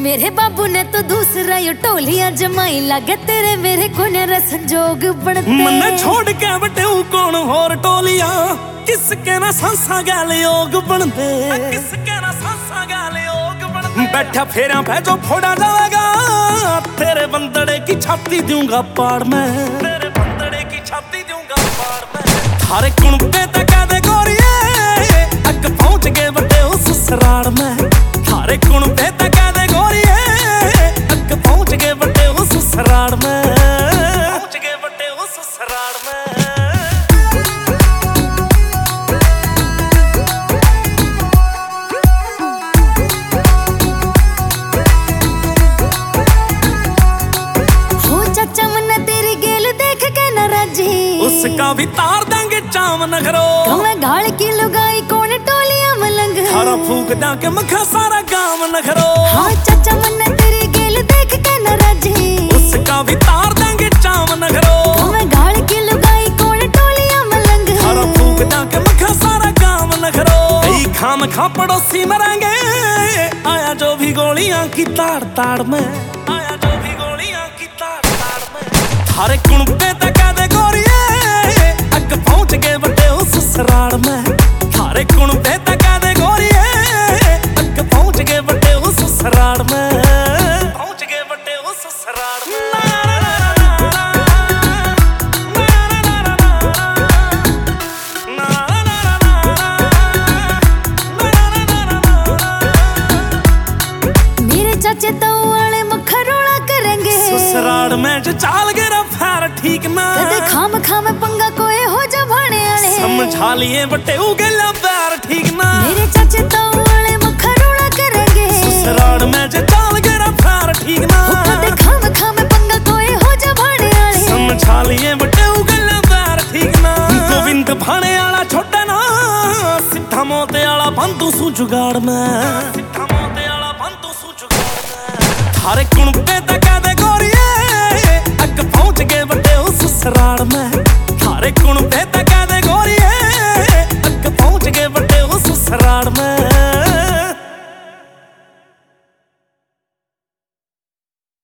मेरे बाबू ने तो दूसरा यो टोलियां जमाई लगे तेरे मेरे कोने संजोग बनते मन्ने छोड़ के बटेऊ कौन होर टोलियां किसके ना सांसा गैल योग बनते किसके ना सांसा गैल योग बनते बैठा फेरा भेजो फोड़ा जाएगा तेरे बंदड़े की छाती दूंगा पाड़ में तेरे बंदड़े की छाती दूंगा पाड़ में थारे कुणबे तक दे गोरिए अग पहुंच गए बटेऊ ससुराल में थारे कुणबे तक दे गोरिए अग पहुंच गए बटेऊ ससुराल में पहुंच गए बटेऊ ससुराल में उसका भी तार देंगे चाम नखरो घाड़ की लुगाई कौन टोलियां मलंग थारा फूक दाके मखा सारा गांव नखरो हाँ चाचा मन्ने तेरी गेल देख के न राजी उसका भी तार देंगे चाम नखरो घाड़ की लुगाई कौन टोलियां मलंग थारा फूक दाके मखा सारा गांव नखरो कई खाम खा पड़ोसी मरेंगे आया जो भी गोलियां की ताड़ ताड़ में आया जो भी गोलियां की ताड़ ताड़ में थारे कुणबे तक दे गोरिए पहुंच गए बटेऊ ससुराल में थारे कुणबे तक दे गोरिए अग पहुंच गए बटेऊ ससुराल में पहुंच गए बटेऊ ससुराल में मेरे चाचे तो वाले मखरोड़ा करेंगे ससुराल में जो चाल गिरा फेर ठीक ना खाम खाम पंगा कोई हो जा भाने आले समझा लिए बटेऊ गेला पैर ठीक ना मेरे चाचे तो वाले मखरोड़ा करेंगे ससुराल में जो चाल गिरा फेर ठीक ना खाम खाम पंगा कोई हो जा भाने आले समझा लिए बटेऊ गेला पैर ठीक ना गोविंद भाने आला छोटा ना सिद्धा मोते आला बंदू सु जुगाड़ में सिद्धा मोते आला बंदू सु जुगाड़ में थारे कुणबे तक दे गोरिए अग पहुंच गए बटेऊ ससुराल में